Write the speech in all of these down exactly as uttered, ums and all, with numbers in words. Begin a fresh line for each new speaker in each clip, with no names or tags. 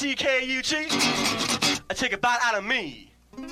C K U T, I take a bite out of me.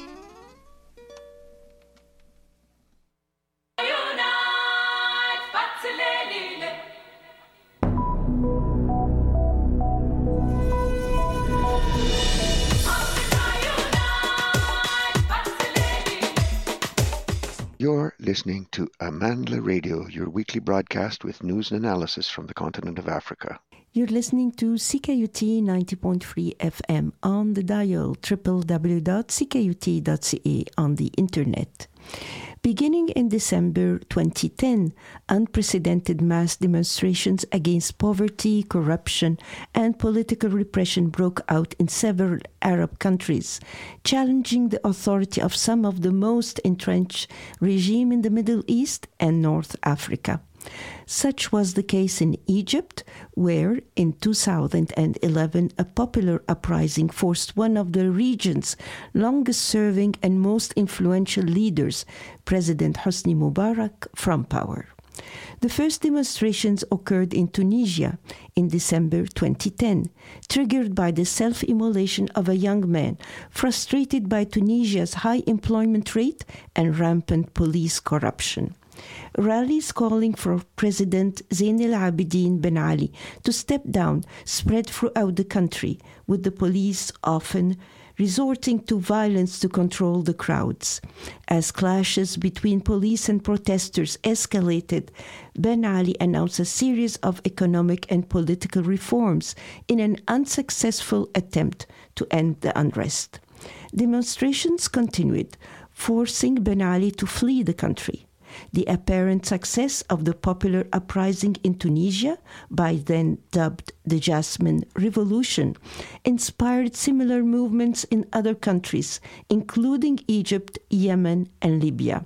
You're listening to Amandla Radio, your weekly broadcast with news and analysis from the continent of Africa.
You're listening to C K U T ninety point three F M on the dial, w w w dot c k u t dot c a on the internet. Beginning in December twenty ten, unprecedented mass demonstrations against poverty, corruption, and political repression broke out in several Arab countries, challenging the authority of some of the most entrenched regimes in the Middle East and North Africa. Such was the case in Egypt, where in two thousand eleven a popular uprising forced one of the region's longest-serving and most influential leaders, President Hosni Mubarak, from power. The first demonstrations occurred in Tunisia in December twenty ten, triggered by the self-immolation of a young man frustrated by Tunisia's high employment rate and rampant police corruption. Rallies calling for President Zain al Abidine Ben Ali to step down spread throughout the country, with the police often resorting to violence to control the crowds. As clashes between police and protesters escalated, Ben Ali announced a series of economic and political reforms in an unsuccessful attempt to end the unrest. Demonstrations continued, forcing Ben Ali to flee the country. The apparent success of the popular uprising in Tunisia, by then dubbed the Jasmine Revolution, inspired similar movements in other countries, including Egypt, Yemen, and Libya.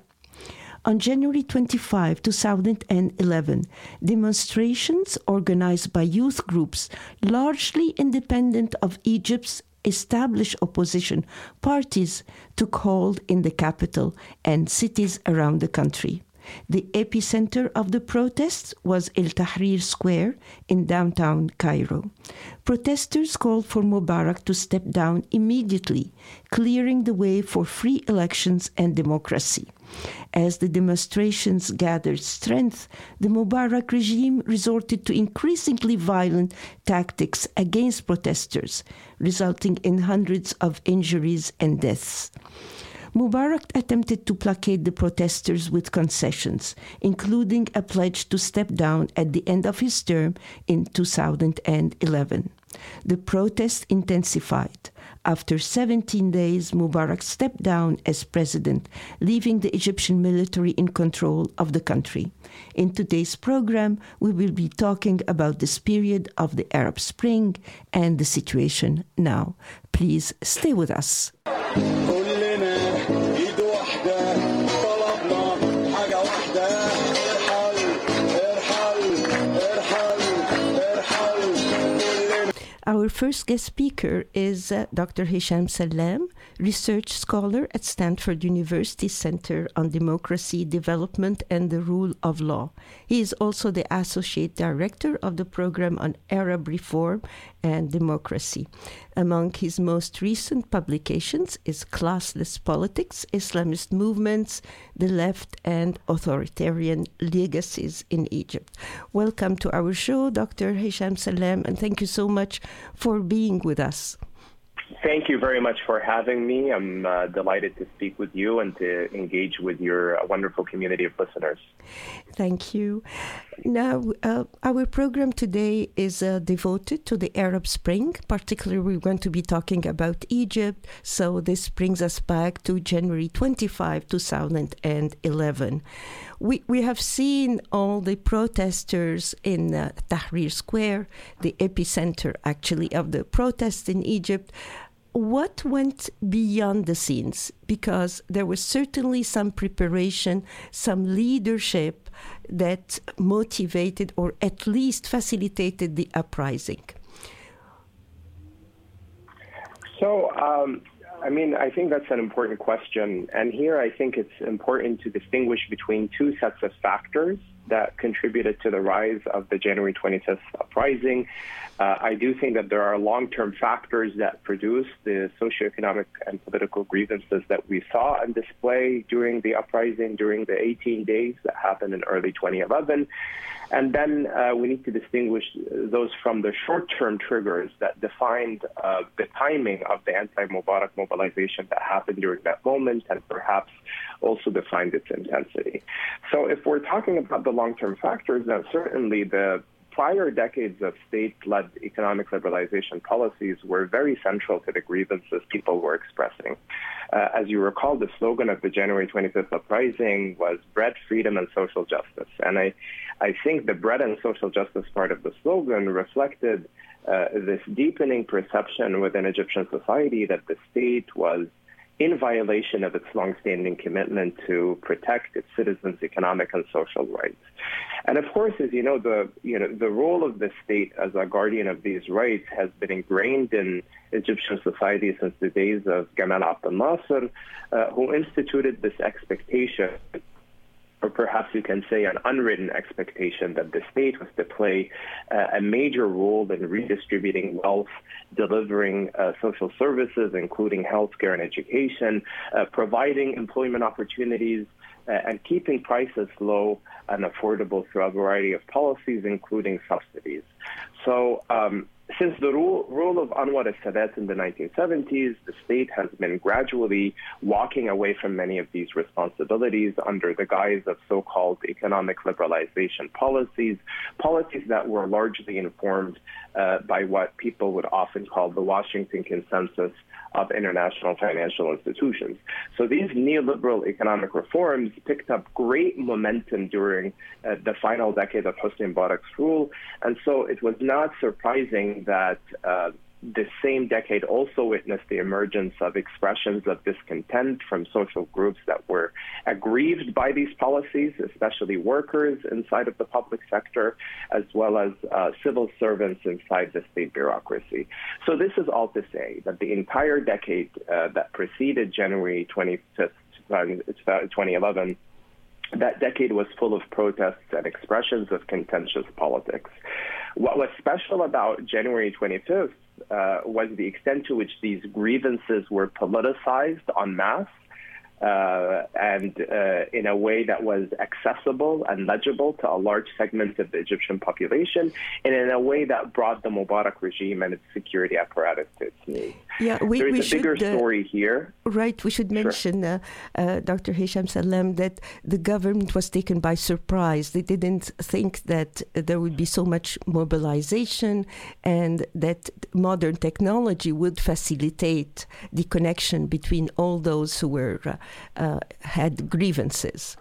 On January twenty-fifth, two thousand eleven, demonstrations organized by youth groups, largely independent of Egypt's established opposition parties, took hold in the capital and cities around the country. The epicenter of the protests was El Tahrir Square in downtown Cairo. Protesters called for Mubarak to step down immediately, clearing the way for free elections and democracy. As the demonstrations gathered strength, the Mubarak regime resorted to increasingly violent tactics against protesters, resulting in hundreds of injuries and deaths. Mubarak attempted to placate the protesters with concessions, including a pledge to step down at the end of his term in two thousand eleven. The protests intensified. After seventeen days, Mubarak stepped down as president, leaving the Egyptian military in control of the country. In today's program, we will be talking about this period of the Arab Spring and the situation now. Please stay with us. Our first guest speaker is uh, Doctor Hisham Sallam, research scholar at Stanford University Center on Democracy, Development, and the Rule of Law. He is also the Associate Director of the Program on Arab Reform and Democracy. Among his most recent publications is Classless Politics, Islamist Movements, the Left, and Authoritarian Legacies in Egypt. Welcome to our show, Doctor Hisham Sallam, and thank you so much for being with us.
Thank you very much for having me. I'm uh, delighted to speak with you and to engage with your uh, wonderful community of listeners.
Thank you. Now, uh, our program today is uh, devoted to the Arab Spring. Particularly, we're going to be talking about Egypt. So this brings us back to January twenty-fifth, two thousand eleven. We, we have seen all the protesters in uh, Tahrir Square, the epicenter, actually, of the protests in Egypt. What went beyond the scenes? Because there was certainly some preparation, some leadership that motivated or at least facilitated the uprising.
So, um, I mean, I think that's an important question. And here I think it's important to distinguish between two sets of factors. that contributed to the rise of the January twenty-fifth uprising. Uh, I do think that there are long-term factors that produce the socioeconomic and political grievances that we saw on display during the uprising, during the eighteen days that happened in early twenty eleven. And then uh, we need to distinguish those from the short-term triggers that defined uh, the timing of the anti-Mubarak mobilization that happened during that moment and perhaps also defined its intensity. So if we're talking about the long-term factors, then certainly the prior decades of state-led economic liberalization policies were very central to the grievances people were expressing. Uh, as you recall, the slogan of the January twenty-fifth uprising was bread, freedom, and social justice. And I, I think the bread and social justice part of the slogan reflected uh, this deepening perception within Egyptian society that the state was in violation of its longstanding commitment to protect its citizens' economic and social rights. And of course, as you know, the you know the role of the state as a guardian of these rights has been ingrained in Egyptian society since the days of Gamal Abdel Nasser, uh, who instituted this expectation, or perhaps you can say an unwritten expectation, that the state was to play uh, a major role in redistributing wealth, delivering uh, social services, including healthcare and education, uh, providing employment opportunities, uh, and keeping prices low and affordable through a variety of policies, including subsidies. So um, since the rule, rule of Anwar al-Sadat in the nineteen seventies, the state has been gradually walking away from many of these responsibilities under the guise of so-called economic liberalization policies, policies that were largely informed uh, by what people would often call the Washington Consensus of international financial institutions. So these neoliberal economic reforms picked up great momentum during uh, the final decade of Hosni Mubarak's rule, and so it was not surprising that uh, the same decade also witnessed the emergence of expressions of discontent from social groups that were aggrieved by these policies, especially workers inside of the public sector, as well as uh, civil servants inside the state bureaucracy. So this is all to say that the entire decade uh, that preceded January twenty-fifth, twenty eleven, that decade was full of protests and expressions of contentious politics. What was special about January twenty-fifth uh, was the extent to which these grievances were politicized en masse, uh, and uh, in a way that was accessible and legible to a large segment of the Egyptian population, and in a way that brought the Mubarak regime and its security apparatus to its knees.
Yeah, we,
There's
we
a bigger
should, uh,
story here.
Right, we should mention,
Sure.
uh, uh, Doctor Hisham Salem, that the government was taken by surprise. They didn't think that there would be so much mobilization and that modern technology would facilitate the connection between all those who were uh, uh, had grievances.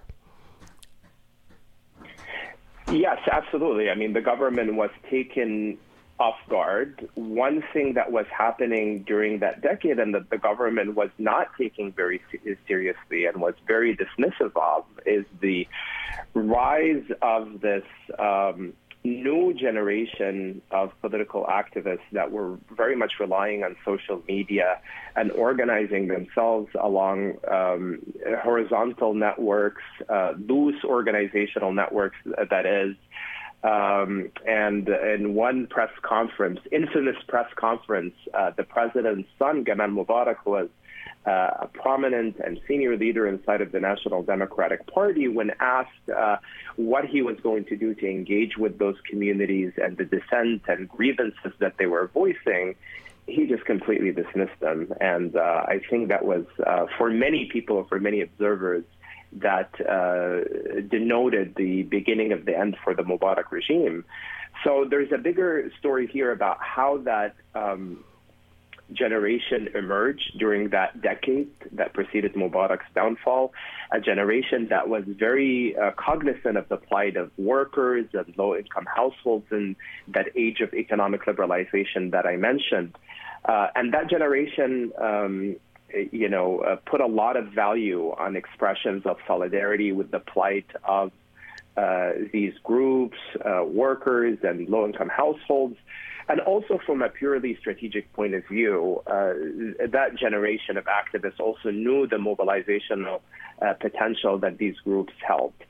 Yes, absolutely. I mean, the government was taken off guard. One thing that was happening during that decade and that the government was not taking very seriously and was very dismissive of is the rise of this um, new generation of political activists that were very much relying on social media and organizing themselves along um, horizontal networks, uh, loose organizational networks, that is. Um, and in one press conference, infamous press conference, uh, the president's son, Gamal Mubarak, who was uh, a prominent and senior leader inside of the National Democratic Party, when asked uh, what he was going to do to engage with those communities and the dissent and grievances that they were voicing, he just completely dismissed them. And uh, I think that was, uh, for many people, for many observers, that uh, denoted the beginning of the end for the Mubarak regime. So there's a bigger story here about how that um, generation emerged during that decade that preceded Mubarak's downfall, a generation that was very uh, cognizant of the plight of workers and low-income households in that age of economic liberalization that I mentioned. Uh, and that generation um, you know, uh, put a lot of value on expressions of solidarity with the plight of uh, these groups, uh, workers and low-income households. And also from a purely strategic point of view, uh, that generation of activists also knew the mobilizational uh, potential that these groups held.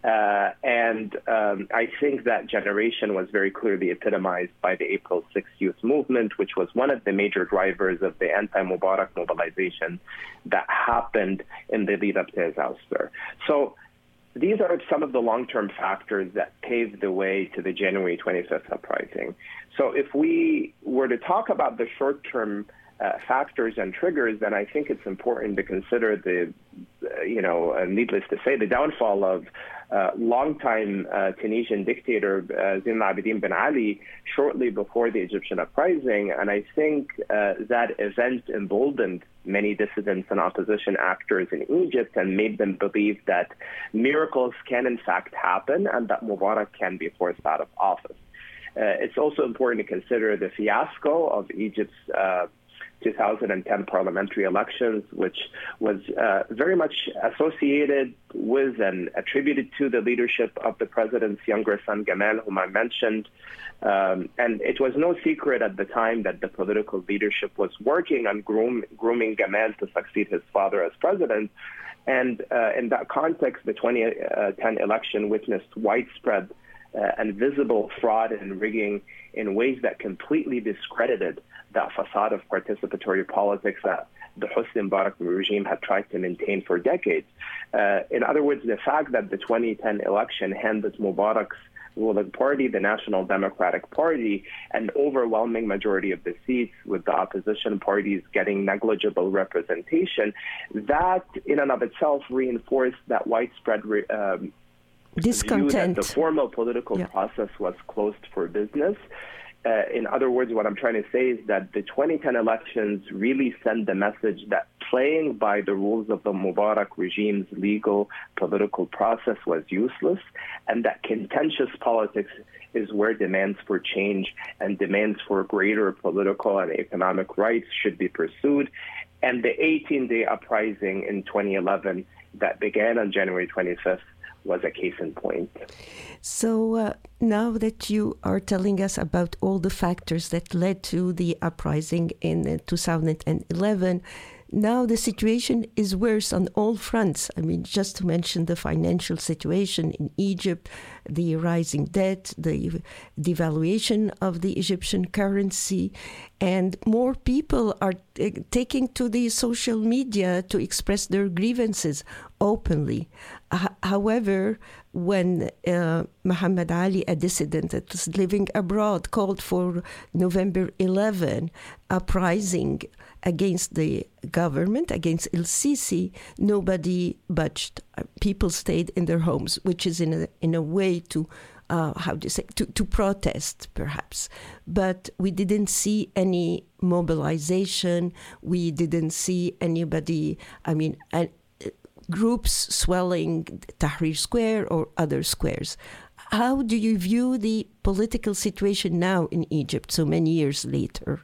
Uh, and um, I think that generation was very clearly epitomized by the April sixth youth movement, which was one of the major drivers of the anti-Mubarak mobilization that happened in the lead up to his ouster. So these are some of the long-term factors that paved the way to the January twenty-fifth uprising. So if we were to talk about the short-term uh, factors and triggers, then I think it's important to consider the, uh, you know, uh, needless to say, the downfall of uh, longtime uh, Tunisian dictator uh, Zine al-Abidine Ben Ali shortly before the Egyptian uprising. And I think uh, that event emboldened many dissidents and opposition actors in Egypt and made them believe that miracles can in fact happen and that Mubarak can be forced out of office. Uh, it's also important to consider the fiasco of Egypt's uh, two thousand ten parliamentary elections, which was uh, very much associated with and attributed to the leadership of the president's younger son, Gamal, whom I mentioned. Um, and it was no secret at the time that the political leadership was working on groom, grooming Gamal to succeed his father as president. And uh, in that context, the twenty ten election witnessed widespread uh, and visible fraud and rigging in ways that completely discredited that facade of participatory politics that the Hosni Mubarak regime had tried to maintain for decades. Uh, in other words, the fact that the twenty ten election handed Mubarak's ruling party, the National Democratic Party, an overwhelming majority of the seats, with the opposition parties getting negligible representation, that in and of itself reinforced that widespread re- um,
discontent.
view that the formal political
yeah.
process was closed for business. Uh, in other words, what I'm trying to say is that the twenty ten elections really send the message that playing by the rules of the Mubarak regime's legal political process was useless, and that contentious politics is where demands for change and demands for greater political and economic rights should be pursued. And the eighteen-day uprising in twenty eleven that began on January twenty-fifth was a case in point.
So uh, now that you are telling us about all the factors that led to the uprising in uh, two thousand eleven, now the situation is worse on all fronts. I mean, just to mention the financial situation in Egypt, the rising debt, the devaluation of the Egyptian currency, and more people are uh, taking to the social media to express their grievances openly. Uh, however, when uh, Muhammad Ali, a dissident that was living abroad, called for November eleventh uprising against the government, against El-Sisi, nobody budged. People stayed in their homes, which is in a in a way to, uh, how do you say, to, to protest, perhaps. But we didn't see any mobilization. We didn't see anybody, I mean, uh, groups swelling Tahrir Square or other squares. How do you view the political situation now in Egypt, so many years later?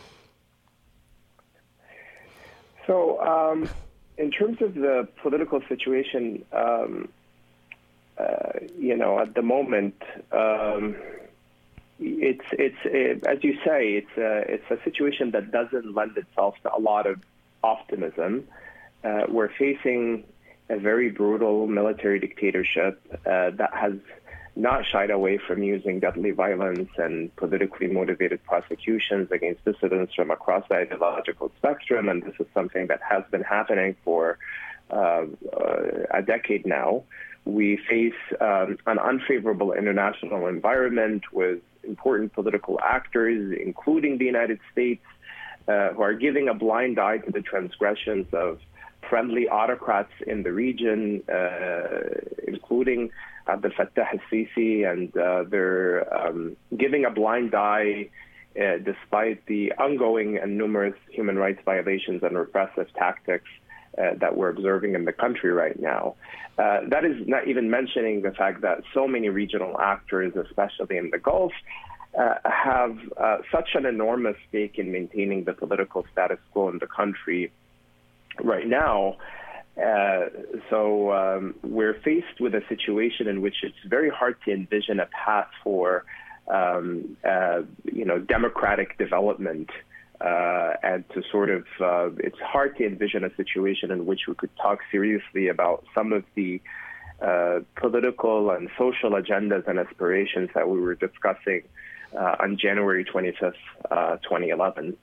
So, um, in terms of the political situation, um, uh, you know, at the moment, um, it's it's it, as you say, it's a, it's a situation that doesn't lend itself to a lot of optimism. Uh, we're facing a very brutal military dictatorship uh, that has not shied away from using deadly violence and politically motivated prosecutions against dissidents from across the ideological spectrum. And this is something that has been happening for uh, uh, a decade now. We face um, an unfavorable international environment with important political actors, including the United States, uh, who are giving a blind eye to the transgressions of friendly autocrats in the region, uh, including Abdel Fattah al-Sisi, and uh, they're um, giving a blind eye uh, despite the ongoing and numerous human rights violations and repressive tactics uh, that we're observing in the country right now. Uh, that is not even mentioning the fact that so many regional actors, especially in the Gulf, uh, have uh, such an enormous stake in maintaining the political status quo in the country right now. Uh, so um, we're faced with a situation in which it's very hard to envision a path for, um, uh, you know, democratic development, uh, and to sort of, uh, it's hard to envision a situation in which we could talk seriously about some of the uh, political and social agendas and aspirations that we were discussing uh, on January twenty-fifth, uh, twenty eleven.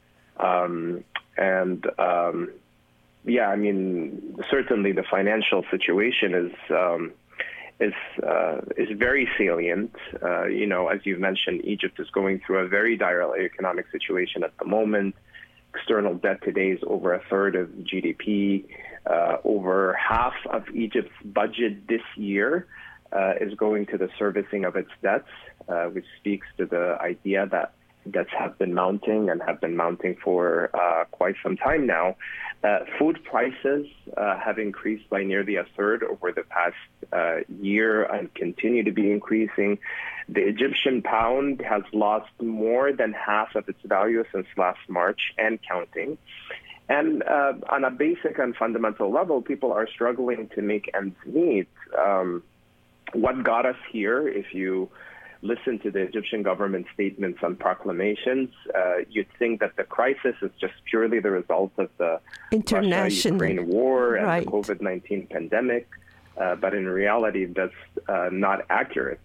Um, and um, yeah, I mean, certainly the financial situation is um, is uh, is very salient. Uh, you know, as you've mentioned, Egypt is going through a very dire economic situation at the moment. External debt today is over a third of G D P. Uh, over half of Egypt's budget this year uh, is going to the servicing of its debts, uh, which speaks to the idea that debts have been mounting and have been mounting for uh, quite some time now. Uh, food prices uh, have increased by nearly a third over the past uh, year and continue to be increasing. The Egyptian pound has lost more than half of its value since last March and counting. And uh, on a basic and fundamental level, people are struggling to make ends meet. Um, what got us here, if you listen to the Egyptian government statements and proclamations, uh, you'd think that the crisis is just purely the result of the Russia-Ukraine war and right. the COVID nineteen pandemic. Uh, but in reality, that's uh, not accurate.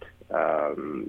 Um,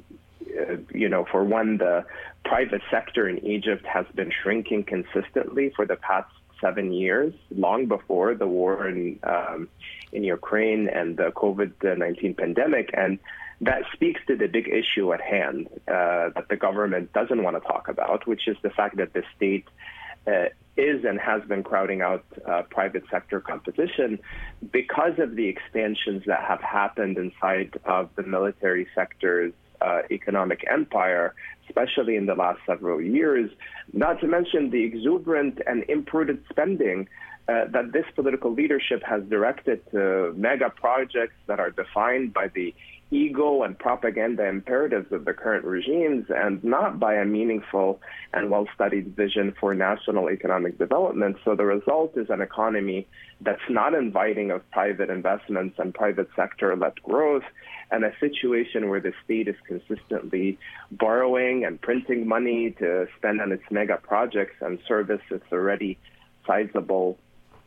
you know, for one, the private sector in Egypt has been shrinking consistently for the past seven years, long before the war in um, in Ukraine and the COVID nineteen pandemic. And that speaks to the big issue at hand uh, that the government doesn't want to talk about, which is the fact that the state uh, is and has been crowding out uh, private sector competition because of the expansions that have happened inside of the military sector's uh, economic empire, especially in the last several years, not to mention the exuberant and imprudent spending uh, that this political leadership has directed to mega projects that are defined by the ego and propaganda imperatives of the current regimes and not by a meaningful and well-studied vision for national economic development. So the result is an economy that's not inviting of private investments and private sector-led growth, and a situation where the state is consistently borrowing and printing money to spend on its mega projects and service its already sizable,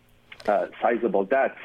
uh, sizable debts.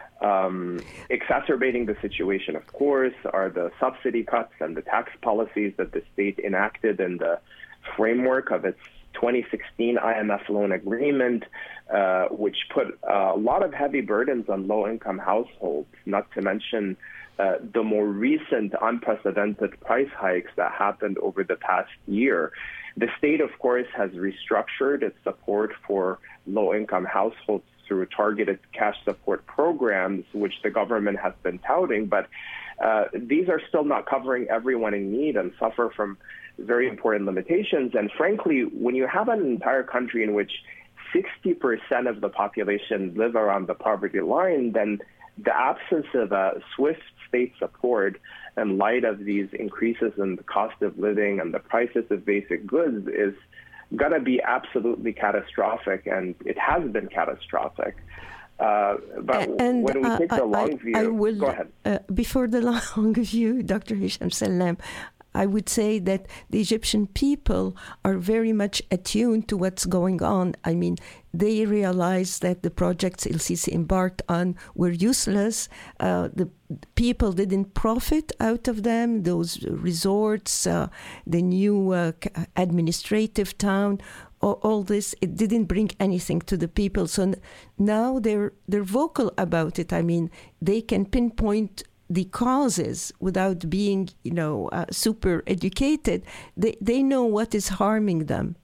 Um, exacerbating the situation, of course, are the subsidy cuts and the tax policies that the state enacted in the framework of its twenty sixteen I M F loan agreement, uh, which put a lot of heavy burdens on low-income households, not to mention uh, the more recent unprecedented price hikes that happened over the past year. The state, of course, has restructured its support for low-income households through targeted cash support programs, which the government has been touting, but uh, these are still not covering everyone in need and suffer from very important limitations. And frankly, when you have an entire country in which sixty percent of the population live around the poverty line, then the absence of a swift state support in light of these increases in the cost of living and the prices of basic goods is going to be absolutely catastrophic, and it has been catastrophic. Uh, but
and,
when we
uh,
take the long
I,
view,
I will,
go ahead.
Uh, before the long view, Doctor Hisham Salam, I would say that the Egyptian people are very much attuned to what's going on. I mean, they realize that the projects El-Sisi embarked on were useless. Uh, the people didn't profit out of them. Those resorts, uh, the new uh, administrative town, all, all this, it didn't bring anything to the people. So n- now they're they're vocal about it. I mean, they can pinpoint the causes without being, you know, uh, super educated. They they know what is harming them.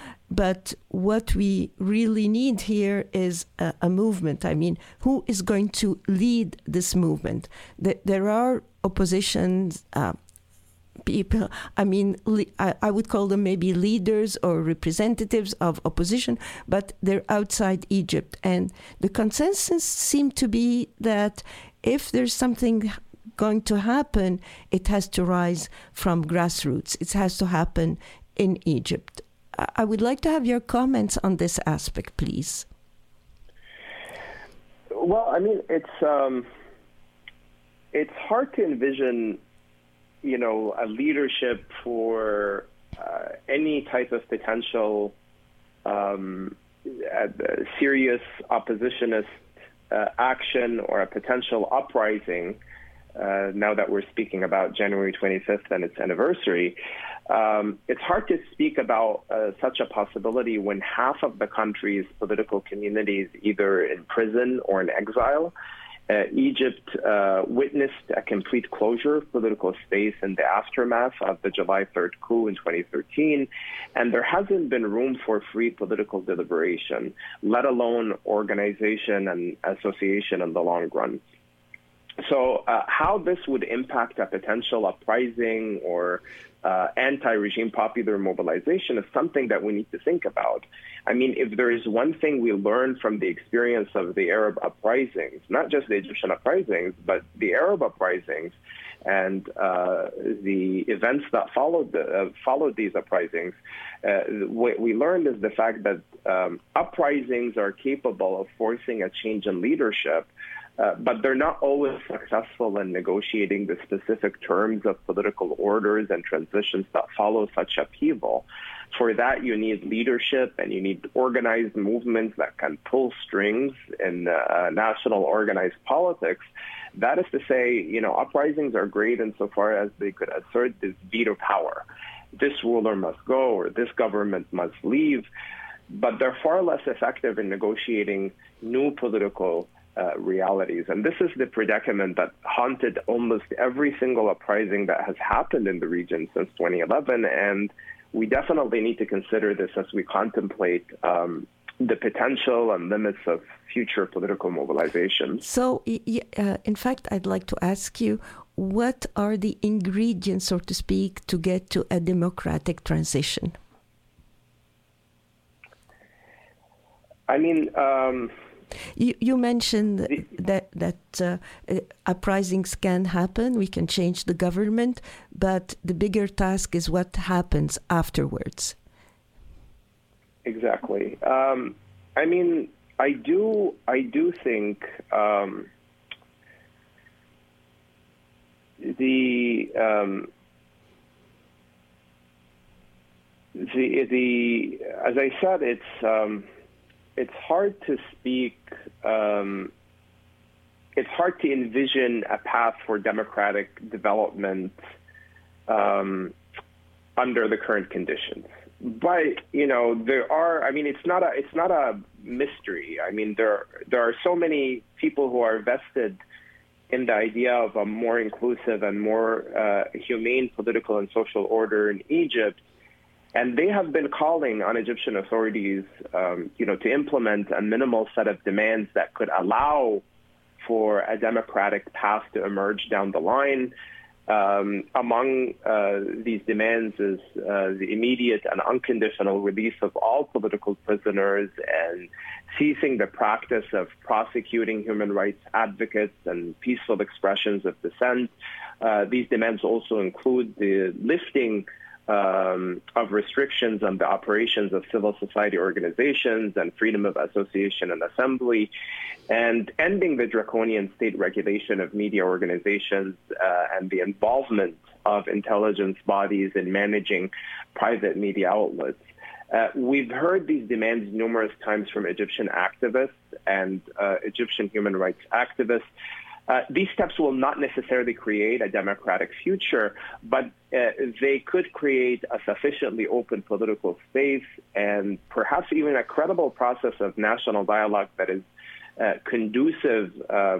But what we really need here is a, a movement. I mean, who is going to lead this movement? The, there are opposition uh, people. I mean, le- I, I would call them maybe leaders or representatives of opposition, but they're outside Egypt. And the consensus seemed to be that if there's something going to happen, it has to rise from grassroots. It has to happen in Egypt. I would like to have your comments on this aspect, please.
Well, I mean, it's um, it's hard to envision, you know, a leadership for uh, any type of potential um, uh, serious oppositionist uh, action or a potential uprising uh, now that we're speaking about January twenty-fifth and its anniversary, um, it's hard to speak about uh, such a possibility when half of the country's political community is either in prison or in exile. Uh, Egypt uh, witnessed a complete closure of political space in the aftermath of the July third coup in twenty thirteen, and there hasn't been room for free political deliberation, let alone organization and association in the long run. So uh, how this would impact a potential uprising or uh, anti-regime popular mobilization is something that we need to think about. I mean, if there is one thing we learned from the experience of the Arab uprisings, not just the Egyptian uprisings, but the Arab uprisings and uh, the events that followed the, uh, followed these uprisings, uh, what we learned is the fact that um, uprisings are capable of forcing a change in leadership, Uh, but they're not always successful in negotiating the specific terms of political orders and transitions that follow such upheaval. For that, you need leadership and you need organized movements that can pull strings in uh, national organized politics. That is to say, you know, uprisings are great insofar as they could assert this veto power. This ruler must go or this government must leave, but they're far less effective in negotiating new political Uh, realities. And this is the predicament that haunted almost every single uprising that has happened in the region since twenty eleven. And we definitely need to consider this as we contemplate um, the potential and limits of future political mobilization.
So, uh, in fact, I'd like to ask you, what are the ingredients, so to speak, to get to a democratic transition?
I mean, um,
You, you mentioned that that uh, uprisings can happen. We can change the government, but the bigger task is what happens afterwards.
Exactly. Um, I mean, I do. I do think um, the um, the the as I said, it's. Um, It's hard to speak, um, it's hard to envision a path for democratic development um, under the current conditions. But, you know, there are, I mean, it's not a, it's not a mystery. I mean, there, there are so many people who are vested in the idea of a more inclusive and more uh, humane political and social order in Egypt. And they have been calling on Egyptian authorities, um, you know, to implement a minimal set of demands that could allow for a democratic path to emerge down the line. Um, among uh, these demands is uh, the immediate and unconditional release of all political prisoners and ceasing the practice of prosecuting human rights advocates and peaceful expressions of dissent. Uh, these demands also include the lifting Um, of restrictions on the operations of civil society organizations and freedom of association and assembly, and ending the draconian state regulation of media organizations uh, and the involvement of intelligence bodies in managing private media outlets. Uh, we've heard these demands numerous times from Egyptian activists and uh, Egyptian human rights activists. Uh, these steps will not necessarily create a democratic future, but uh, they could create a sufficiently open political space and perhaps even a credible process of national dialogue that is uh, conducive um,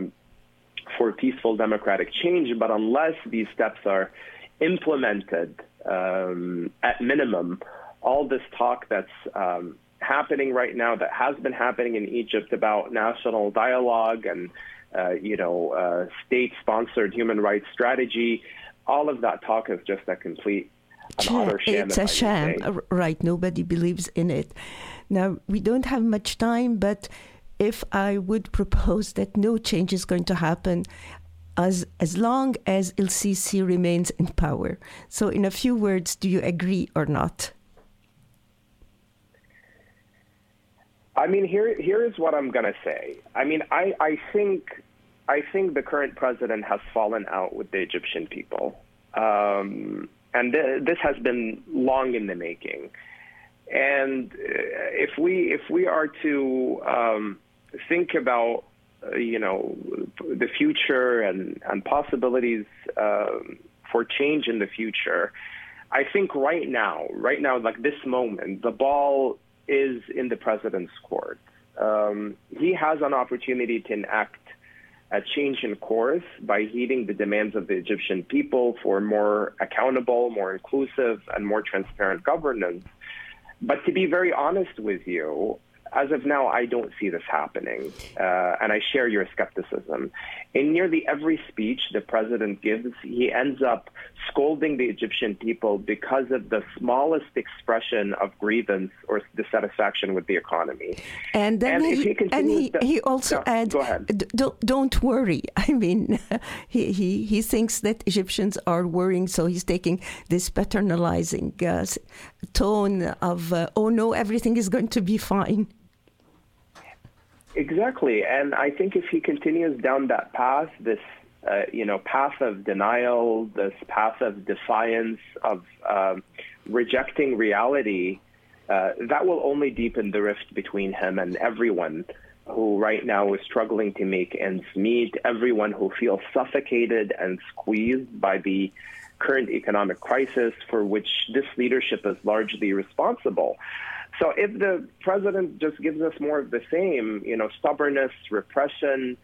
for peaceful democratic change. But unless these steps are implemented um, at minimum, all this talk that's um, happening right now, that has been happening in Egypt about national dialogue and Uh, you know, uh, state-sponsored human rights strategy, all of that talk is just a complete, an utter sham.
It's a sham, right? Nobody believes in it. Now, we don't have much time, but if I would propose that no change is going to happen as as long as El-Sisi remains in power. So in a few words, do you agree or not?
I mean, here here is what I'm going to say. I mean, I, I think I think the current president has fallen out with the Egyptian people. Um, and th- this has been long in the making. And if we if we are to um, think about you know, the future and, and possibilities um, for change in the future, I think right now, right now, like this moment, the ball is in the president's court. Um, he has an opportunity to enact a change in course by heeding the demands of the Egyptian people for more accountable, more inclusive, and more transparent governance. But to be very honest with you, as of now, I don't see this happening, uh, and I share your skepticism. In nearly every speech the president gives, he ends up scolding the Egyptian people because of the smallest expression of grievance or dissatisfaction with the economy.
And then
and
he,
he,
and he,
to,
he also
no,
adds,
go ahead.
don't, don't worry. I mean, he, he, he thinks that Egyptians are worrying, so he's taking this paternalizing uh, tone of, uh, oh no, everything is going to be fine.
Exactly, and I think if he continues down that path, this uh, you know path of denial, this path of defiance, of uh, rejecting reality, uh, that will only deepen the rift between him and everyone who right now is struggling to make ends meet, everyone who feels suffocated and squeezed by the current economic crisis for which this leadership is largely responsible. So if the president just gives us more of the same, you know, stubbornness, repression,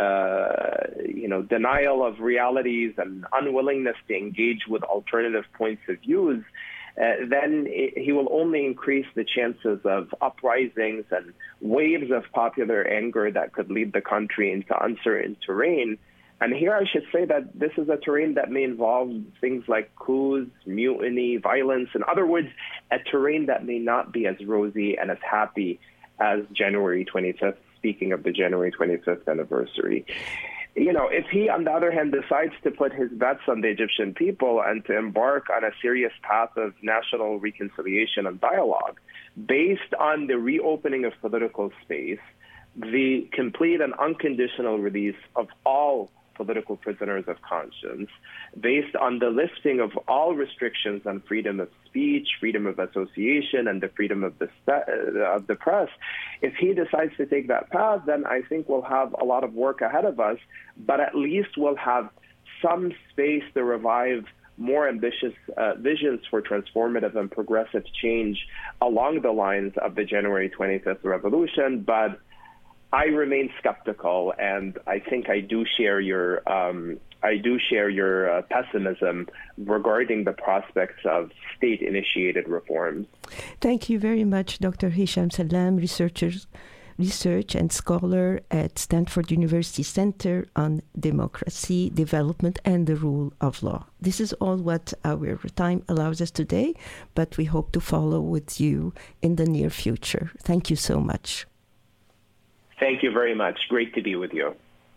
uh, you know, denial of realities and unwillingness to engage with alternative points of views, uh, then it, he will only increase the chances of uprisings and waves of popular anger that could lead the country into uncertain terrain. And here I should say that this is a terrain that may involve things like coups, mutiny, violence. In other words, a terrain that may not be as rosy and as happy as January twenty-fifth, speaking of the January twenty-fifth anniversary. You know, if he, on the other hand, decides to put his bets on the Egyptian people and to embark on a serious path of national reconciliation and dialogue, based on the reopening of political space, the complete and unconditional release of all political prisoners of conscience, based on the lifting of all restrictions on freedom of speech, freedom of association, and the freedom of the, uh, of the press, if he decides to take that path, then I think we'll have a lot of work ahead of us, but at least we'll have some space to revive more ambitious uh, visions for transformative and progressive change along the lines of the January twenty-fifth revolution. But I remain skeptical, and I think I do share your um, I do share your uh, pessimism regarding the prospects of state-initiated reforms.
Thank you very much, Doctor Hisham Salam, researcher, research and scholar at Stanford University Center on Democracy, Development, and the Rule of Law. This is all what our time allows us today, but we hope to follow with you in the near future. Thank you so much.
Thank you very much. Great to be with you.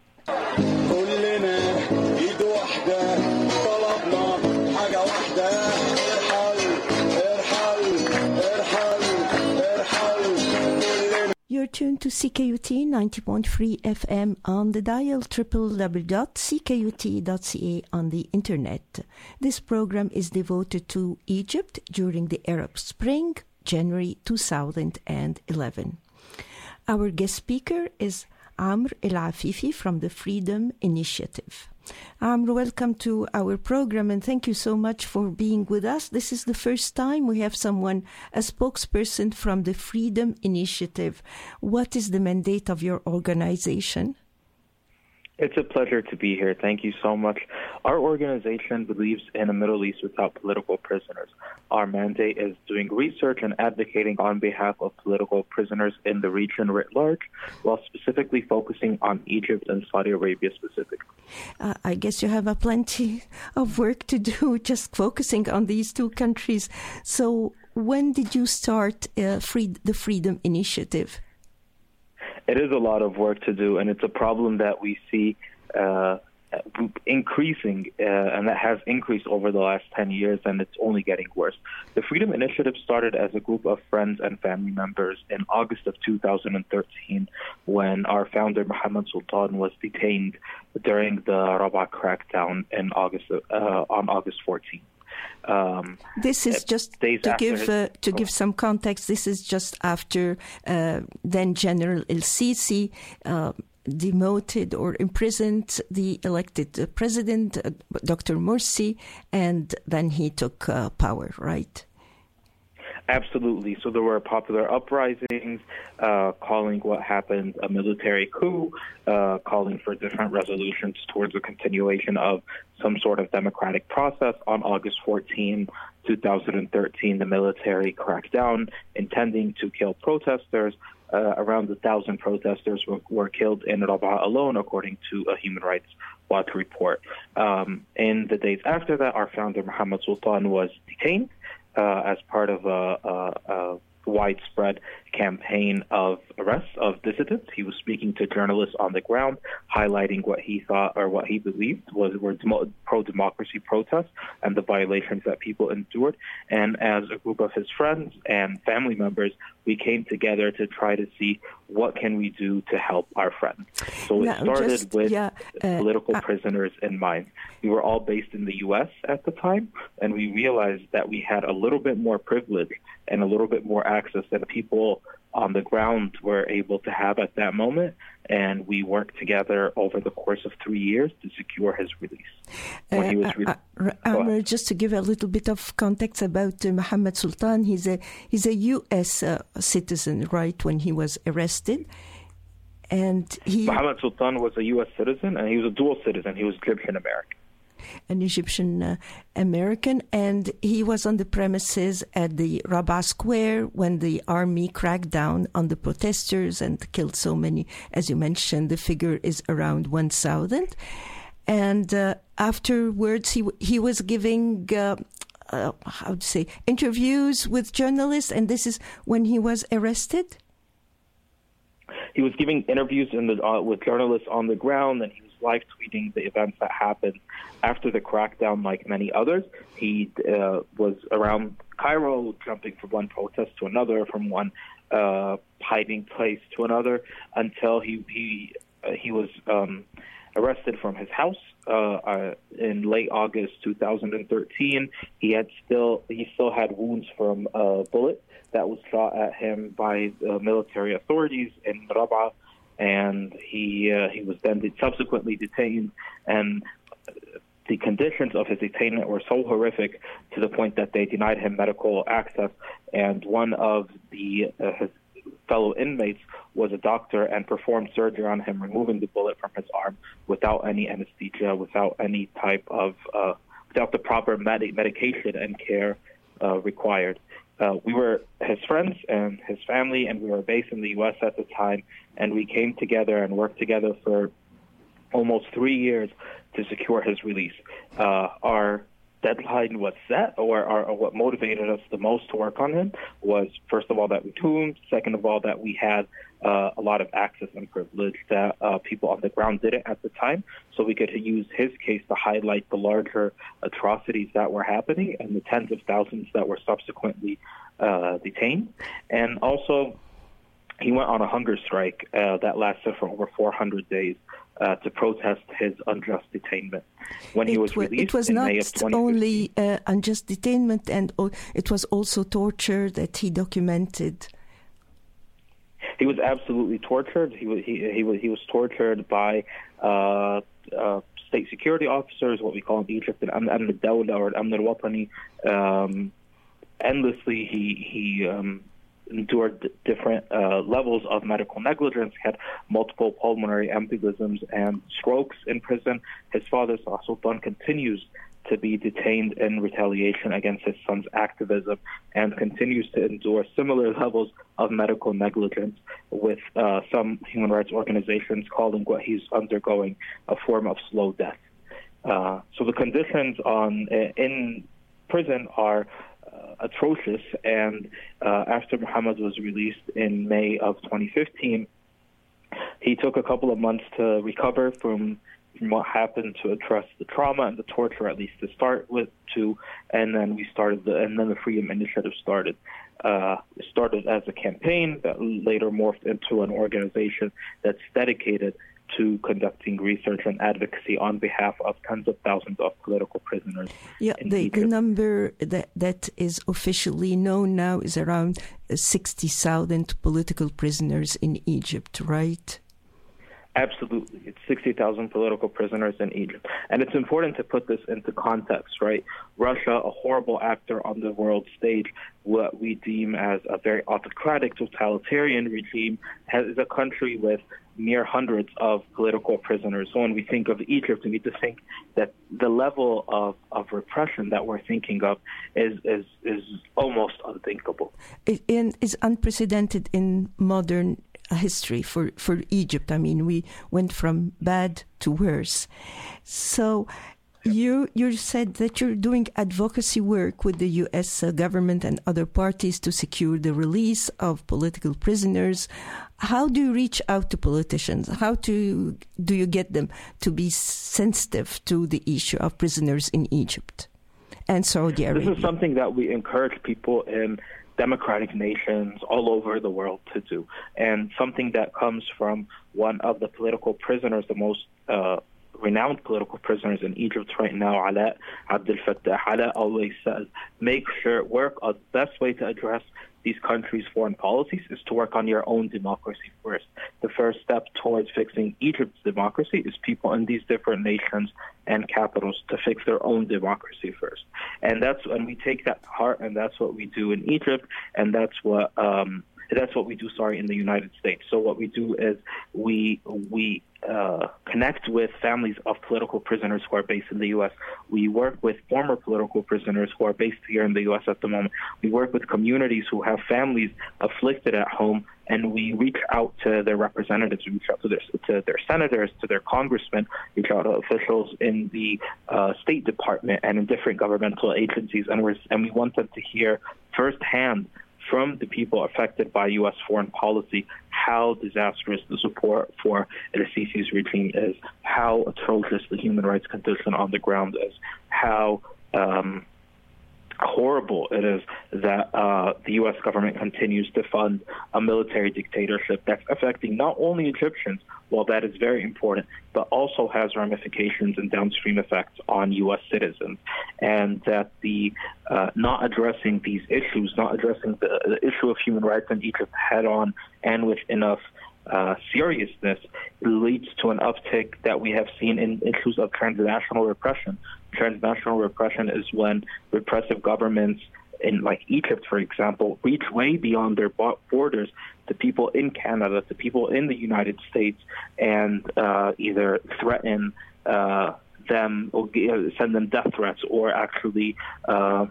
You're tuned to C K U T ninety point three F M on the dial w w w dot c k u t dot c a on the internet. This program is devoted to Egypt during the Arab Spring, January two thousand eleven. Our guest speaker is Amr El Afifi from the Freedom Initiative. Amr, welcome to our program, and thank you so much for being with us. This is the first time we have someone, a spokesperson from the Freedom Initiative. What is the mandate of your organization?
It's a pleasure to be here. Thank you so much. Our organization believes in a Middle East without political prisoners. Our mandate is doing research and advocating on behalf of political prisoners in the region writ large, while specifically focusing on Egypt and Saudi Arabia specifically.
Uh, I guess you have a plenty of work to do just focusing on these two countries. So when did you start uh, free, the Freedom Initiative?
It is a lot of work to do, and it's a problem that we see uh, increasing, uh, and that has increased over the last ten years, and it's only getting worse. The Freedom Initiative started as a group of friends and family members in August of two thousand thirteen, when our founder, Mohammed Sultan, was detained during the Rabaa crackdown in August uh, on August fourteenth. Um,
this is just to give his, uh, to give some context. This is just after uh, then General El Sisi uh, demoted or imprisoned the elected president, uh, Doctor Morsi, and then he took uh, power, right?
Absolutely. So there were popular uprisings uh, calling what happened a military coup, uh, calling for different resolutions towards the continuation of some sort of democratic process. On August fourteenth, twenty thirteen, the military cracked down, intending to kill protesters. Uh, around a thousand protesters were, were killed in Rabaa alone, according to a Human Rights Watch report. Um, in the days after that, our founder, Mohammed Sultan, was detained uh, as part of a, a, a widespread campaign of arrests of dissidents. He was speaking to journalists on the ground, highlighting what he thought or what he believed was were demo- pro-democracy protests and the violations that people endured. And as a group of his friends and family members, we came together to try to see what can we do to help our friends. So it
now,
started
just,
with
yeah, uh,
political
uh,
prisoners in mind. We were all based in the U S at the time, and we realized that we had a little bit more privilege and a little bit more access than people on the ground were able to have at that moment, and we worked together over the course of three years to secure his release. When
uh,
he was re-
uh, uh, Amr, just to give a little bit of context about uh, Mohammed Sultan, he's a he's a U S uh, citizen, right? When he was arrested, and he
Mohammed Sultan was a U S citizen, and he was a dual citizen. He was Egyptian American.
An Egyptian uh, American, and he was on the premises at the Rabaa Square when the army cracked down on the protesters and killed so many. As you mentioned, the figure is around one thousand. And uh, afterwards, he he was giving uh, uh, how to say interviews with journalists, and this is when he was arrested.
He was giving interviews in the, uh, with journalists on the ground, and he was live tweeting the events that happened after the crackdown, like many others. He uh, was around Cairo, jumping from one protest to another, from one uh, hiding place to another, until he he uh, he was um, arrested from his house uh, uh, in late August two thousand thirteen. He had still he still had wounds from a bullet that was shot at him by uh, military authorities in Rabaa, and he uh, he was then subsequently detained, and the conditions of his detainment were so horrific to the point that they denied him medical access, and one of the uh, his fellow inmates was a doctor and performed surgery on him, removing the bullet from his arm without any anesthesia, without any type of, uh, without the proper med- medication and care uh, required. Uh, we were his friends and his family, and we were based in the U S at the time, and we came together and worked together for almost three years to secure his release. Uh, our deadline was set, or, or, or what motivated us the most to work on him was, first of all, that we knew him, second of all, that we had uh, a lot of access and privilege that uh, people on the ground didn't at the time, so we could use his case to highlight the larger atrocities that were happening and the tens of thousands that were subsequently uh, detained. And also, he went on a hunger strike uh, that lasted for over four hundred days uh, to protest his unjust detainment. When he
it
was
wa-
released
it was
in
not
May of twenty fifteen,
only uh, unjust detainment, and o- it was also torture that he documented.
he was absolutely tortured. He was he he was he was tortured by uh, uh, state security officers, what we call in Egypt an Amn al-Dawla or Amn al-Watani. Um, endlessly, he he. Um, endured different uh, levels of medical negligence, had multiple pulmonary embolisms and strokes in prison. His father, Salah Sultan, continues to be detained in retaliation against his son's activism and continues to endure similar levels of medical negligence, with uh, some human rights organizations calling what he's undergoing a form of slow death. Uh, so the conditions on in prison are Uh, atrocious, and uh, after Muhammad was released in May of twenty fifteen, he took a couple of months to recover from, from what happened, to address the trauma and the torture, at least to start with, to, and then we started, the, and then the Freedom Initiative started. Uh, it started as a campaign that later morphed into an organization that's dedicated to conducting research and advocacy on behalf of tens of thousands of political prisoners.
Yeah, the, the number that that is officially known now is around sixty thousand political prisoners in Egypt, right?
Absolutely. It's sixty thousand political prisoners in Egypt. And it's important to put this into context, right? Russia, a horrible actor on the world stage, what we deem as a very autocratic, totalitarian regime, has, is a country with mere hundreds of political prisoners. So when we think of Egypt, we need to think that the level of, of repression that we're thinking of is, is, is almost unthinkable.
It, and is unprecedented in modern history for, for Egypt. I mean, we went from bad to worse. So you you said that you're doing advocacy work with the U S government and other parties to secure the release of political prisoners. How do you reach out to politicians? How to, do you get them to be sensitive to the issue of prisoners in Egypt and Saudi Arabia?
This is something that we encourage people in democratic nations all over the world to do, and something that comes from one of the political prisoners, the most uh, renowned political prisoners in Egypt right now, Alaa Abdel Fattah. Alaa always says, make sure, work on the best way to address these countries' foreign policies is to work on your own democracy first. The first step towards fixing Egypt's democracy is people in these different nations and capitals to fix their own democracy first. And that's when we take that to heart, and that's what we do in Egypt, and that's what um, that's what we do, sorry, in the United States. So what we do is we we uh, connect with families of political prisoners who are based in the U S. We work with former political prisoners who are based here in the U S at the moment. We work with communities who have families afflicted at home, and we reach out to their representatives, we reach out to their, to their senators, to their congressmen, reach out to officials in the uh, State Department and in different governmental agencies, and, we're, and we want them to hear firsthand from the people affected by U S foreign policy how disastrous the support for el-Sisi's regime is, how atrocious the human rights condition on the ground is, how um, horrible it is that uh, the U S government continues to fund a military dictatorship that's affecting not only Egyptians, well, that is very important, but also has ramifications and downstream effects on U S citizens. And that the uh, not addressing these issues, not addressing the, the issue of human rights in Egypt head on and with enough uh, seriousness leads to an uptick that we have seen in issues of transnational repression. Transnational repression is when repressive governments in like Egypt, for example, reach way beyond their borders to people in Canada, to people in the United States, and uh, either threaten uh, them or send them death threats, or actually uh,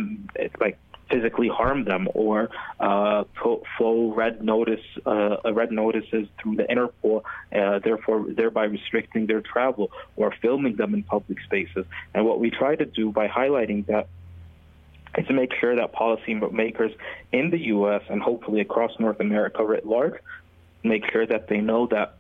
like physically harm them, or uh, flow red notice, uh, red notices through the Interpol, uh, therefore thereby restricting their travel, or filming them in public spaces. And what we try to do by highlighting that is to make sure that policymakers in the U S and hopefully across North America writ large make sure that they know that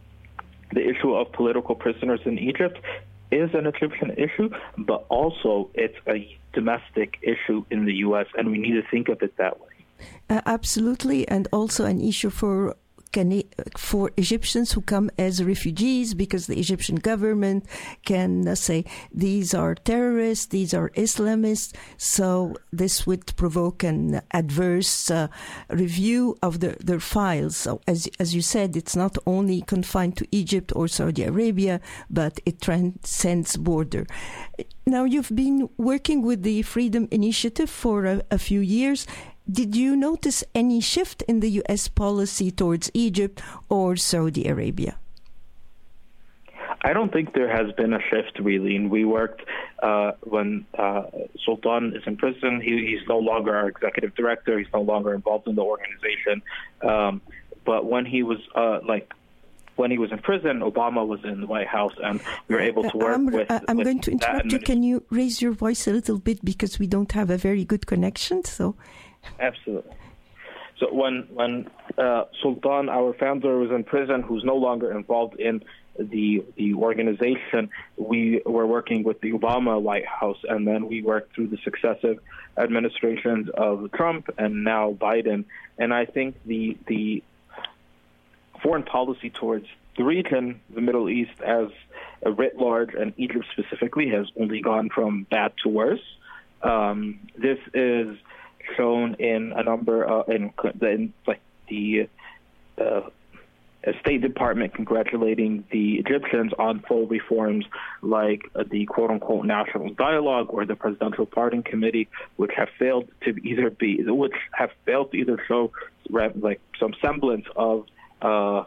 the issue of political prisoners in Egypt is an Egyptian issue, but also it's a domestic issue in the U S, and we need to think of it that way.
Uh, absolutely, and also an issue for for Egyptians who come as refugees, because the Egyptian government can uh, say these are terrorists, these are Islamists, so this would provoke an adverse uh, review of the, their files. So as, as you said, it's not only confined to Egypt or Saudi Arabia, but it transcends border. Now, you've been working with the Freedom Initiative for a, a few years. Did you notice any shift in the U S policy towards Egypt or Saudi Arabia?
I don't think there has been a shift, really. And we worked uh, when uh, Sultan is in prison. He, he's no longer our executive director. He's no longer involved in the organization. Um, but when he was uh, like when he was in prison, Obama was in the White House, and we were able to work
I'm,
with.
I'm
with
going to interrupt you. Can you raise your voice a little bit, because we don't have a very good connection? So.
Absolutely. So when when uh, Sultan, our founder, was in prison, who's no longer involved in the the organization, we were working with the Obama White House, and then we worked through the successive administrations of Trump and now Biden. And I think the the foreign policy towards the region, the Middle East as a writ large, and Egypt specifically, has only gone from bad to worse. Um, this is shown in a number of in, in like the uh, State Department congratulating the Egyptians on full reforms like the quote-unquote national dialogue or the presidential pardon committee, which have failed to either be, which have failed to either show like some semblance of uh,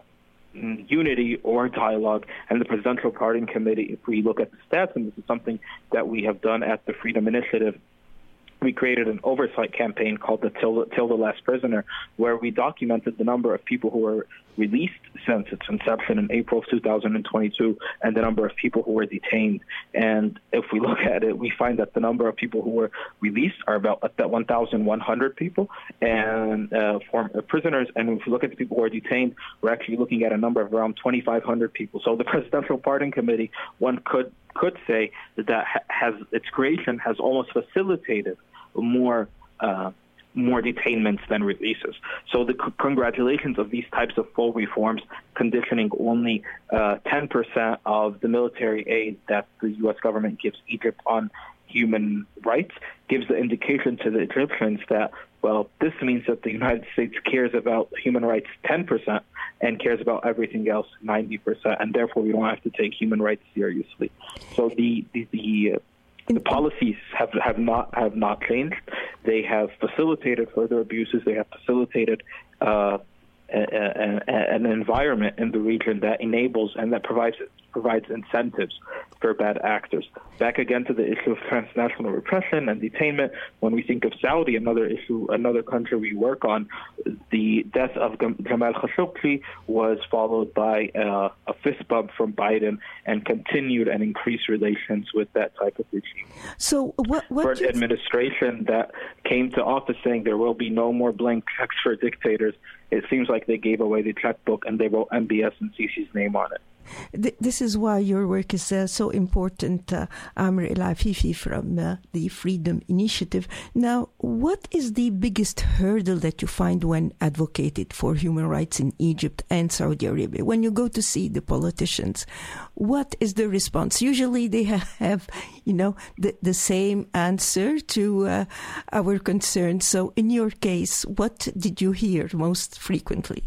unity or dialogue. And the presidential pardon committee, if we look at the stats, and this is something that we have done at the Freedom Initiative, we created an oversight campaign called the Till, Till the Last Prisoner, where we documented the number of people who were released since its inception in April of two thousand twenty-two and the number of people who were detained. And if we look at it, we find that the number of people who were released are about one thousand one hundred people and uh, former prisoners. And if we look at the people who are detained, we're actually looking at a number of around twenty-five hundred people. So the Presidential Pardon Committee, one could could say that has its creation has almost facilitated more uh, more detainments than releases. So the c- congratulations of these types of full reforms, conditioning only uh, ten percent of the military aid that the U S government gives Egypt on human rights, gives the indication to the Egyptians that, well, this means that the United States cares about human rights ten percent and cares about everything else ninety percent, and therefore we don't have to take human rights seriously. So the the, the uh, The policies have have not have not changed. They have facilitated further abuses. They have facilitated uh, a, a, a, an environment in the region that enables and that provides provides incentives for bad actors. Back again to the issue of transnational repression and detainment. When we think of Saudi, another issue, another country we work on, the death of Jamal Khashoggi was followed by uh, a fist bump from Biden and continued and increased relations with that type of regime.
So what, what
for an administration that came to office saying there will be no more blank checks for dictators, it seems like they gave away the checkbook and they wrote M B S and Sisi's name on it.
This is why your work is uh, so important, uh, Amr El Afifi from uh, the Freedom Initiative. Now, what is the biggest hurdle that you find when advocating for human rights in Egypt and Saudi Arabia? When you go to see the politicians, what is the response? Usually they have, you know, the, the same answer to uh, our concerns. So in your case, what did you hear most frequently?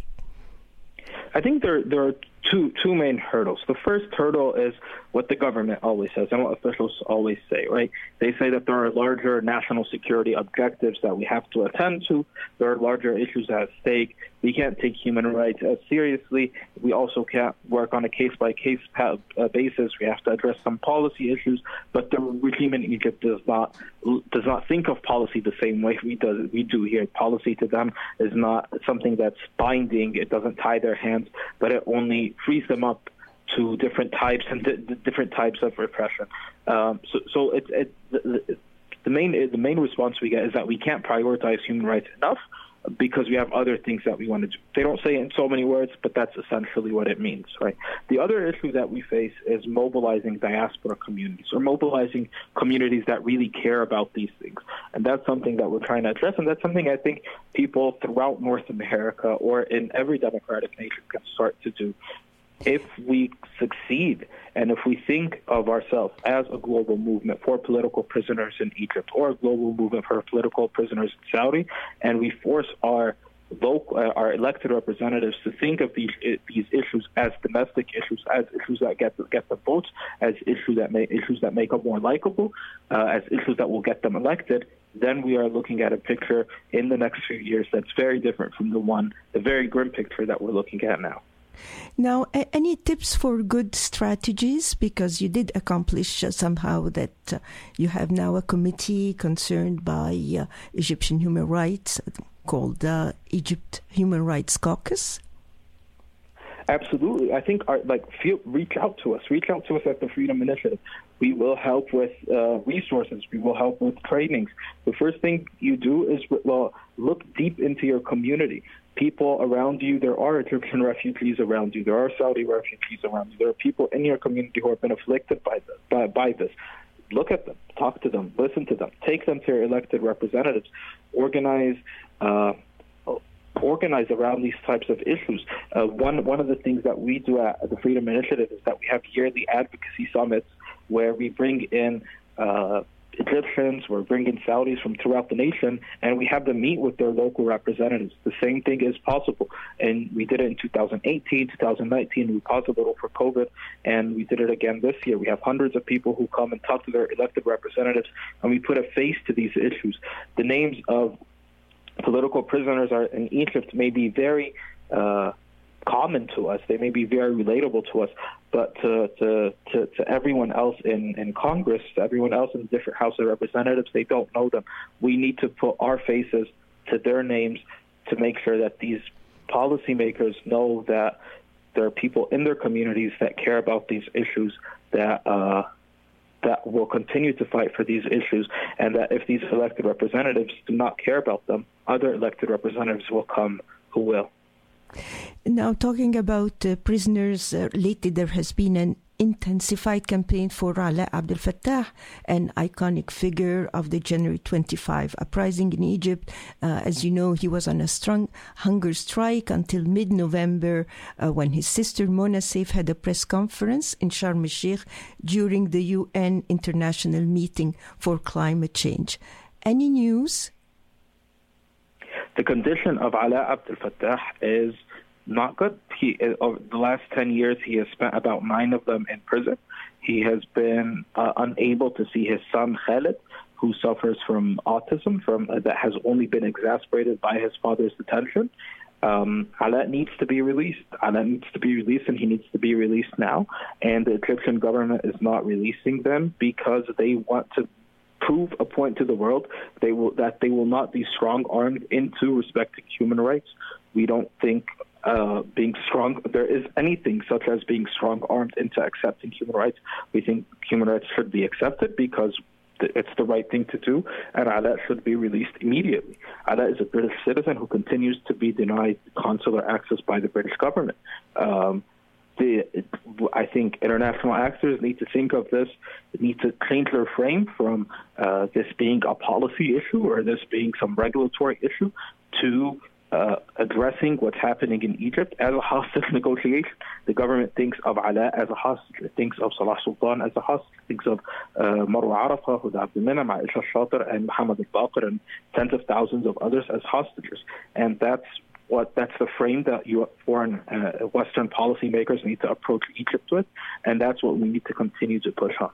I think there there are two two main hurdles. The first hurdle is what the government always says and what officials always say, right? They say that there are larger national security objectives that we have to attend to. There are larger issues at stake. We can't take human rights as seriously. We also can't work on a case-by-case basis. We have to address some policy issues, but the regime in Egypt does not does not think of policy the same way we do, we do here. Policy to them is not something that's binding. It doesn't tie their hands, but it only frees them up to different types and d- different types of repression. Um, so, so it, it, the, the main the main response we get is that we can't prioritize human rights enough because we have other things that we want to do. They don't say it in so many words, but that's essentially what it means, right? The other issue that we face is mobilizing diaspora communities or mobilizing communities that really care about these things. And that's something that we're trying to address, and that's something I think people throughout North America or in every democratic nation can start to do. If we succeed and if we think of ourselves as a global movement for political prisoners in Egypt or a global movement for political prisoners in Saudi, and we force our local, uh, our elected representatives to think of these these issues as domestic issues, as issues that get get the votes, as issues that make issues that make them more likable, uh, as issues that will get them elected, then we are looking at a picture in the next few years that's very different from the one, the very grim picture that we're looking at now.
Now, any tips for good strategies? Because you did accomplish uh, somehow that uh, you have now a committee concerned by uh, Egyptian human rights called the uh, Egypt Human Rights Caucus.
Absolutely. I think our, like feel, reach out to us. Reach out to us at the Freedom Initiative. We will help with uh, resources. We will help with trainings. The first thing you do is well, look deep into your community. People around you, there are Egyptian refugees around you. There are Saudi refugees around you. There are people in your community who have been afflicted by this. By, by this. Look at them. Talk to them. Listen to them. Take them to your elected representatives. Organize uh, organize around these types of issues. Uh, one one of the things that we do at the Freedom Initiative is that we have yearly advocacy summits where we bring in uh, Egyptians, we're bringing Saudis from throughout the nation, and we have them meet with their local representatives. The same thing is possible, and we did it in two thousand eighteen, two thousand nineteen. We paused a little for COVID, and we did it again this year. We have hundreds of people who come and talk to their elected representatives, and we put a face to these issues. The names of political prisoners are in Egypt may be very uh, common to us. They may be very relatable to us, but to to, to, to everyone else in, in Congress, to everyone else in the different House of Representatives, they don't know them. We need to put our faces to their names to make sure that these policymakers know that there are people in their communities that care about these issues, that uh, that will continue to fight for these issues, and that if these elected representatives do not care about them, other elected representatives will come who will.
Now, talking about uh, prisoners, uh, lately there has been an intensified campaign for Alaa Abdel Fattah, an iconic figure of the January twenty-fifth uprising in Egypt. Uh, as you know, he was on a strong hunger strike until mid-November uh, when his sister Mona Saif had a press conference in Sharm el-Sheikh during the U N International Meeting for Climate Change. Any news?
The condition of Alaa Abdel Fattah is not good. He, over the last ten years, he has spent about nine of them in prison. He has been uh, unable to see his son Khalid, who suffers from autism, from uh, that has only been exacerbated by his father's detention. Um, Alaa needs to be released. Alaa needs to be released, and he needs to be released now. And the Egyptian government is not releasing them because they want to prove a point to the world they will that they will not be strong-armed into respecting human rights. We don't think uh, being strong, there is anything such as being strong-armed into accepting human rights. We think human rights should be accepted because it's the right thing to do, and Alaa should be released immediately. Alaa is a British citizen who continues to be denied consular access by the British government. Um, The, I think international actors need to think of this, need to change their frame from uh, this being a policy issue or this being some regulatory issue to uh, addressing what's happening in Egypt as a hostage negotiation. The government thinks of Alaa as a hostage. It thinks of Salah Sultan as a hostage. It thinks of uh, Marwa Arafah, Huda Abdel Minam, Aisha Shater, and Mohammed al-Baqir, and tens of thousands of others as hostages. And that's What that's the frame that you foreign uh, Western policymakers need to approach Egypt with, and that's what we need to continue to push on.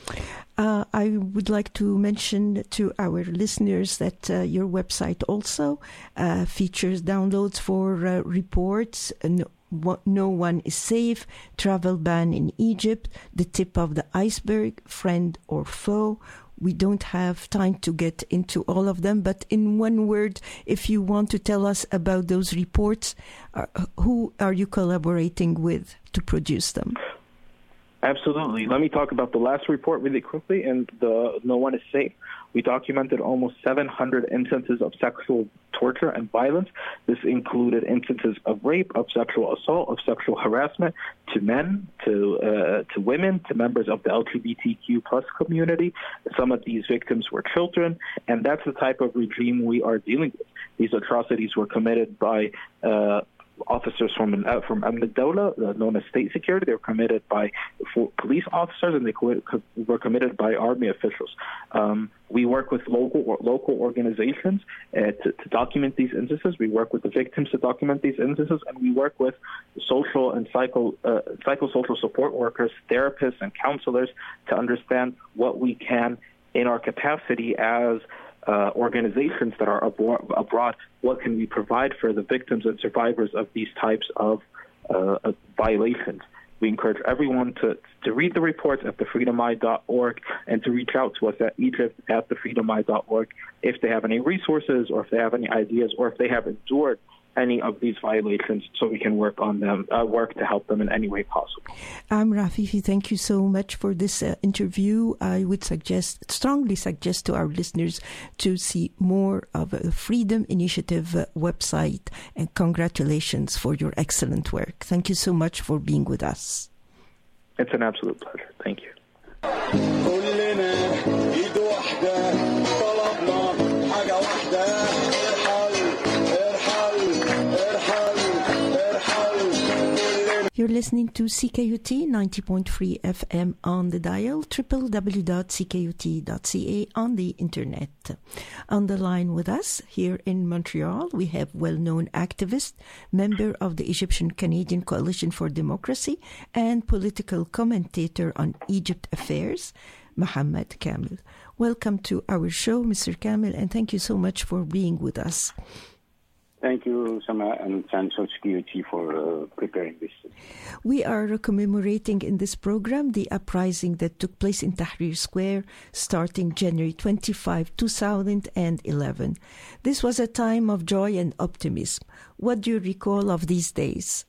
Uh, I would like to mention to our listeners that uh, your website also uh, features downloads for uh, reports. No, no one is safe, travel ban in Egypt, the tip of the iceberg, friend or foe. We don't have time to get into all of them, but in one word, if you want to tell us about those reports, uh, who are you collaborating with to produce them?
Absolutely. Let me talk about the last report really quickly, and the No One is Safe. We documented almost seven hundred instances of sexual torture and violence. This included instances of rape, of sexual assault, of sexual harassment to men, to uh, to women, to members of the L G B T Q plus community. Some of these victims were children, and that's the type of regime we are dealing with. These atrocities were committed by uh, officers from uh, from Amn al-Dawla, uh, known as state security. They were committed by police officers, and they co- were committed by army officials. Um, we work with local or local organizations uh, to, to document these instances. We work with the victims to document these instances, and we work with social and psycho uh, psychosocial support workers, therapists, and counselors to understand what we can in our capacity as Uh, organizations that are abro- abroad, what can we provide for the victims and survivors of these types of uh, violations. We encourage everyone to, to read the reports at the freedom eye dot org and to reach out to us at Egypt at the freedom eye dot org if they have any resources or if they have any ideas or if they have endured any of these violations, so we can work on them, uh, work to help them in any way possible.
Amra Afifi, thank you so much for this uh, interview. I would suggest, strongly suggest to our listeners to see more of the Freedom Initiative uh, website, and congratulations for your excellent work. Thank you so much for being with us.
It's an absolute pleasure. Thank you.
You're listening to C K U T ninety point three F M on the dial, w w w dot c k u t dot c a on the internet. On the line with us here in Montreal, we have well-known activist, member of the Egyptian-Canadian Coalition for Democracy, and political commentator on Egypt affairs, Mohammed Kamel. Welcome to our show, Mister Kamel, and thank you so much for being with us.
Thank you, Sama, and thanks to C K U T for uh, preparing this.
We are commemorating in this program the uprising that took place in Tahrir Square starting January twenty-fifth, two thousand eleven. This was a time of joy and optimism. What do you recall of these days?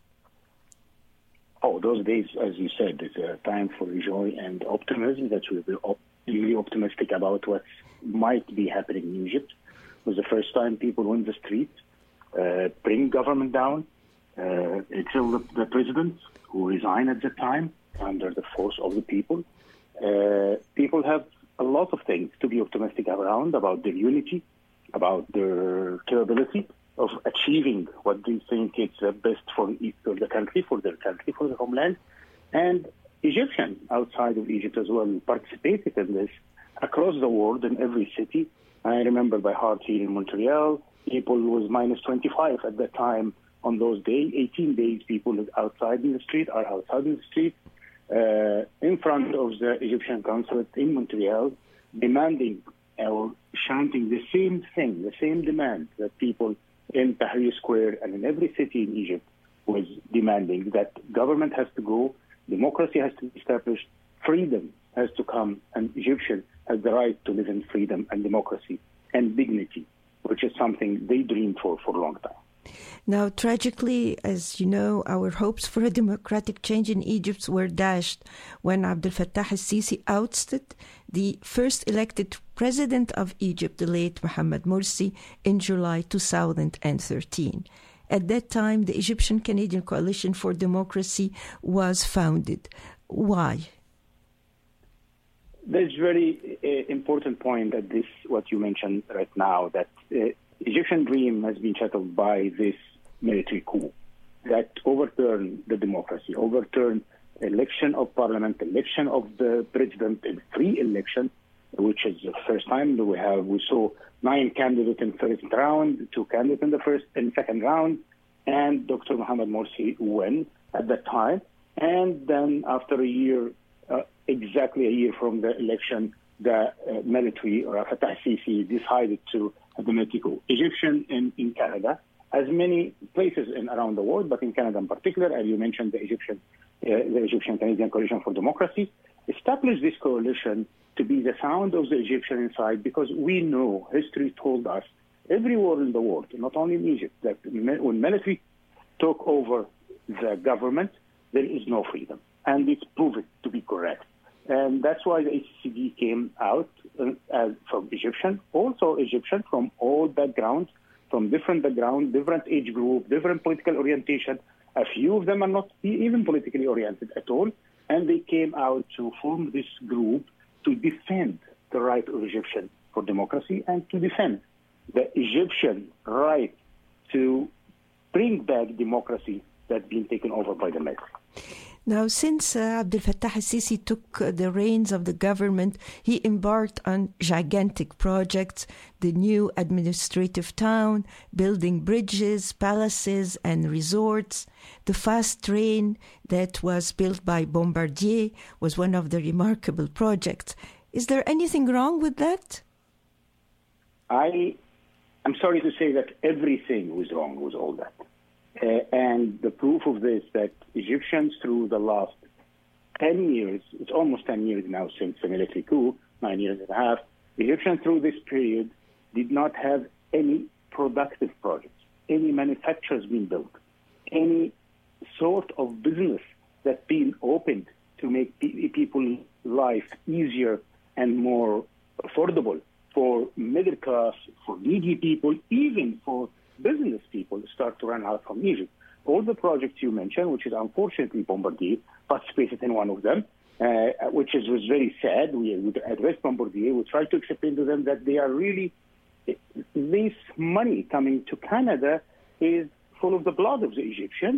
Oh, those days, as you said, it's a time for joy and optimism. That we were op- really optimistic about what might be happening in Egypt. It was the first time people went the street. Uh, bring government down, uh, kill the, the president who resigned at the time under the force of the people. Uh, people have a lot of things to be optimistic around, about their unity, about their capability of achieving what they think is the best for, for the country, for their country, for their homeland. And Egyptians outside of Egypt as well participated in this across the world in every city. I remember by heart here in Montreal, people was minus twenty-five at that time on those days. eighteen days people outside in the street are outside in the street uh, in front of the Egyptian consulate in Montreal, demanding or chanting the same thing, the same demand that people in Tahrir Square and in every city in Egypt was demanding, that government has to go, democracy has to be established, freedom has to come, and Egyptians has the right to live in freedom and democracy and dignity, which is something they dreamed for for a long time.
Now, tragically, as you know, our hopes for a democratic change in Egypt were dashed when Abdel Fattah al-Sisi ousted the first elected president of Egypt, the late Mohamed Morsi, in July two thousand thirteen. At that time, the Egyptian-Canadian Coalition for Democracy was founded. Why?
There's a very uh, important point that this, what you mentioned right now, that uh, Egyptian dream has been shattered by this military coup that overturned the democracy, overturned election of parliament, election of the president, and free election, which is the first time that we have. We saw nine candidates in first round, two candidates in the first and second round, and Doctor Mohamed Morsi won at that time. And then after a year, uh, exactly a year from the election, the uh, military, or Fattah al-Sisi, decided to have the military coup. Egyptian in, in Canada, as many places in around the world, but in Canada in particular, as you mentioned, the Egyptian, uh, the Egyptian Canadian Coalition for Democracy, established this coalition to be the sound of the Egyptian inside, because we know, history told us, everywhere in the world, not only in Egypt, that when military took over the government, there is no freedom. And it's proven to be correct. And that's why the H C D came out uh, as from Egyptian, also Egyptian from all backgrounds, from different backgrounds, different age group, different political orientation. A few of them are not even politically oriented at all. And they came out to form this group to defend the right of Egyptian for democracy and to defend the Egyptian right to bring back democracy that's been taken over by the military.
Now, since uh, Abdel Fattah al-Sisi took uh, the reins of the government, he embarked on gigantic projects, the new administrative town, building bridges, palaces, and resorts. The fast train that was built by Bombardier was one of the remarkable projects. Is there anything wrong with that?
I, I'm sorry to say that everything was wrong with all that. Uh, and the proof of this, that Egyptians through the last ten years, it's almost ten years now since the military coup, nine years and a half, Egyptians through this period did not have any productive projects, any manufacturers being built, any sort of business that's been opened to make pe- people's life easier and more affordable for middle class, for needy people, even for business people start to run out from Egypt. All the projects you mentioned, which is unfortunately Bombardier, participated in one of them, uh, which is, was very sad. We would address Bombardier. We tried to explain to them that they are really, this money coming to Canada is full of the blood of the Egyptian,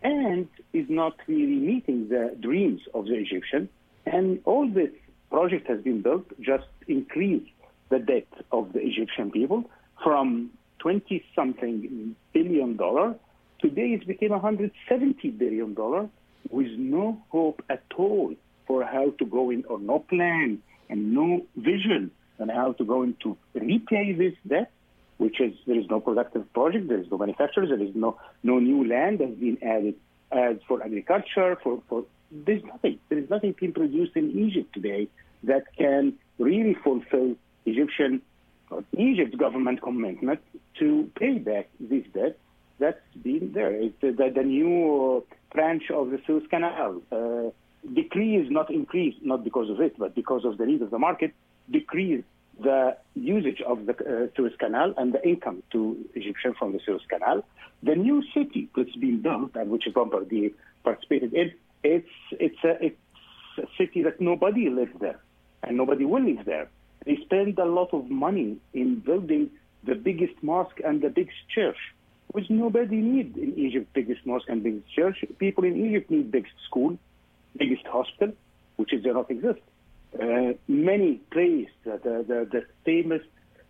and is not really meeting the dreams of the Egyptian. And all this project has been built just increase the debt of the Egyptian people from twenty-something billion dollars. Today it's became one hundred seventy billion dollars with no hope at all for how to go in, or no plan and no vision on how to go into repay this debt, which is there is no productive project, there is no manufacturers, there is no no new land has been added as for agriculture, for, for there's nothing. There is nothing being produced in Egypt today that can really fulfill Egyptian or Egypt's government commitment to pay back this debt that's been there. It's the, the, the new branch of the Suez Canal. Uh, decrease, not increase, not because of it, but because of the need of the market, decrease the usage of the uh, Suez Canal and the income to Egyptians from the Suez Canal. The new city that's been built, and which Bombardier participated in, it's, it's, a, it's a city that nobody lives there, and nobody will live there. They spend a lot of money in building the biggest mosque and the biggest church, which nobody needs in Egypt, biggest mosque and biggest church. People in Egypt need biggest school, biggest hospital, which is does not exist. Uh, many places, uh, the, the, the famous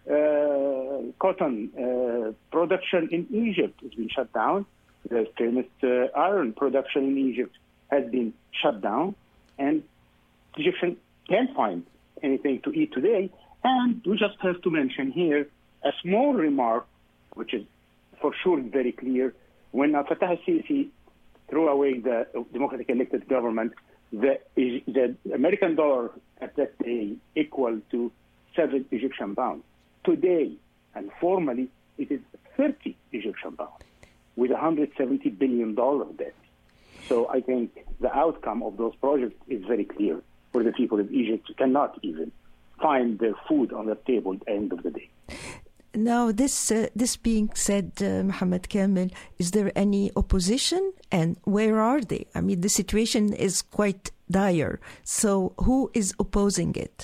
uh, cotton uh, production in Egypt has been shut down. The famous uh, iron production in Egypt has been shut down, and Egyptians can't find anything to eat today. And we just have to mention here a small remark, which is for sure very clear. When Fattah al-Sisi threw away the democratic elected government, the, the American dollar at that day equal to seven Egyptian pounds. Today, and formally, it is thirty Egyptian pounds with one hundred seventy billion dollars debt. So I think the outcome of those projects is very clear, where the people of Egypt cannot even find their food on the table at the end of the day.
Now, this uh, this being said, uh, Mohammed Kamel, is there any opposition, and where are they? I mean, the situation is quite dire. So who is opposing it?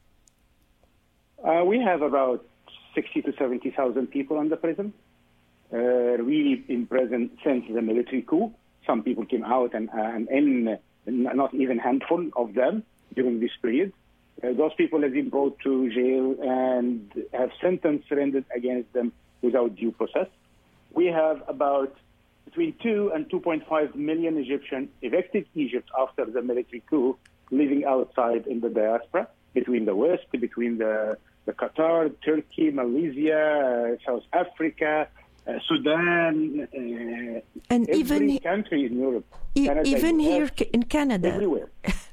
Uh, we have about sixty to seventy thousand people in the prison, uh, really in prison since the military coup. Some people came out, and, and in, not even handful of them during this period. Uh, those people have been brought to jail and have sentence rendered against them without due process. We have about between two and two point five million Egyptians evicted Egypt after the military coup, living outside in the diaspora, between the West, between the, the Qatar, Turkey, Malaysia, uh, South Africa, uh, Sudan, uh,
and
every
even
country in Europe.
E-
Canada,
even
U S,
here in Canada.
Everywhere.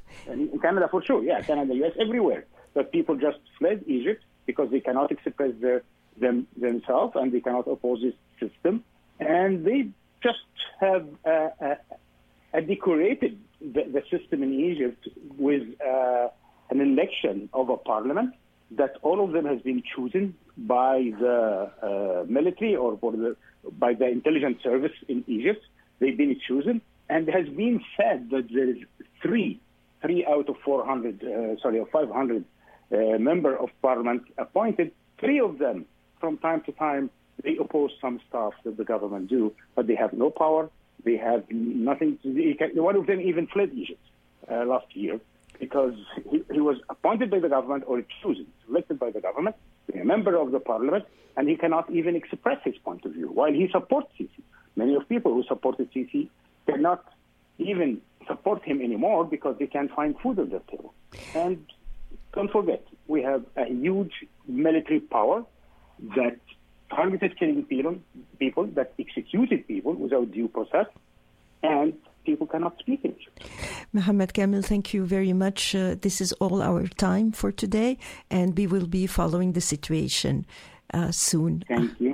In Canada, for sure, yeah, Canada, U S, everywhere. But people just fled Egypt because they cannot express their, them, themselves, and they cannot oppose this system. And they just have uh, uh, uh, decorated the, the system in Egypt with uh, an election of a parliament that all of them has been chosen by the uh, military or for the, by the intelligence service in Egypt. They've been chosen, and it has been said that there is three Three out of four hundred, uh, sorry, of five hundred uh, member of parliament appointed. Three of them, from time to time, they oppose some stuff that the government do, but they have no power. They have nothing. To, can, one of them even fled Egypt uh, last year because he, he was appointed by the government or chosen, elected by the government, a member of the parliament, and he cannot even express his point of view. While he supports Sisi, many of people who supported Sisi cannot even support him anymore because they can't find food on their table. And don't forget, we have a huge military power that targeted killing people, people that executed people without due process, and people cannot speak English.
Mohammed Kamel, thank you very much. Uh, this is all our time for today, and we will be following the situation uh, soon.
Thank you.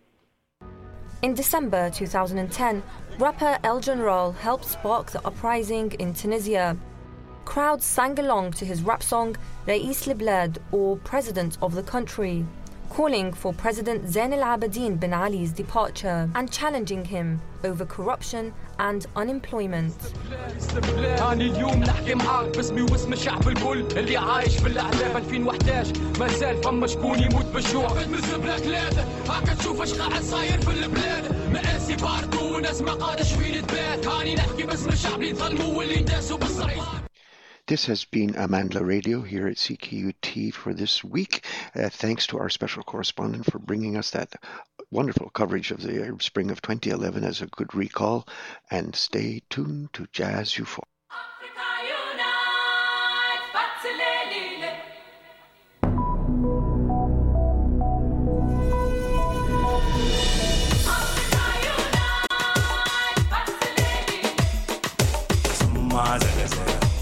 In December two thousand ten, rapper El General helped spark the uprising in Tunisia. Crowds sang along to his rap song Rais Leblad, or President of the Country, calling for President Zain al-Abidin bin Ali's departure and challenging him over corruption and unemployment.
أنا اليوم نحكي معاك باسمي واسم الشعب الكل اللي عايش في الأحلام ألفين وإحدى عشر ما زال فما شكون يموت بالجوع. فيلم الزبلة ثلاثة هاكا تشوف اش قاعد صاير في البلاد. مقاسي باردو وناس ما قادش وين تبات هاني نحكي باسم الشعب اللي ظلموا واللي داسوا بالصريح.
This has been Amandla Radio here at C K U T for this week. Uh, thanks to our special correspondent for bringing us that wonderful coverage of the Arab Spring of twenty eleven as a good recall. And stay tuned to Jazz U F O.
Africa unite,